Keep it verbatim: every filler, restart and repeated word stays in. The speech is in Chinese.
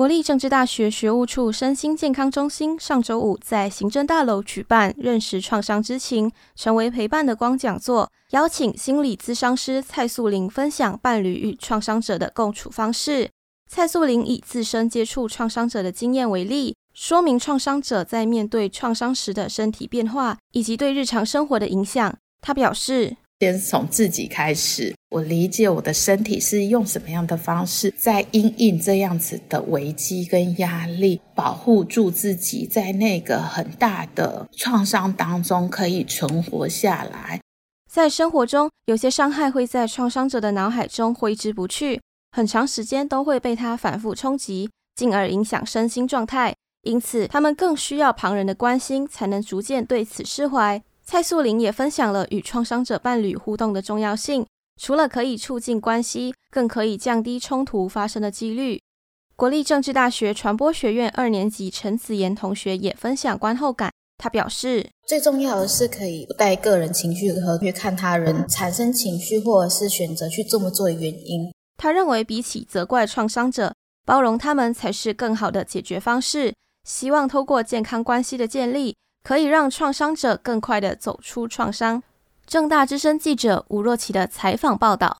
国立政治大学学务处身心健康中心上周五在行政大楼举办认识创伤之情，成为陪伴的光讲座，邀请心理咨商师蔡素玲分享伴侣与创伤者的共处方式。蔡素玲以自身接触创伤者的经验为例，说明创伤者在面对创伤时的身体变化以及对日常生活的影响。她表示， 先从自己开始，我理解我的身体是用什么样的方式在因应这样子的危机跟压力，保护住自己，在那个很大的创伤当中可以存活下来。 在生活中，有些伤害会在创伤者的脑海中挥之不去，很长时间都会被他反复冲击，进而影响身心状态，因此他们更需要旁人的关心，才能逐渐对此释怀。蔡素玲也分享了与创伤者伴侣互动的重要性，除了可以促进关系，更可以降低冲突发生的几率。国立政治大学传播学院二年级陈子妍同学也分享观后感，他表示， 最重要的是可以不带个人情绪和去看他人产生情绪或者是选择去这么做的原因。 他认为比起责怪创伤者，包容他们才是更好的解决方式，希望透过健康关系的建立，可以让创伤者更快地走出创伤。政大之声记者吴若琪的采访报道。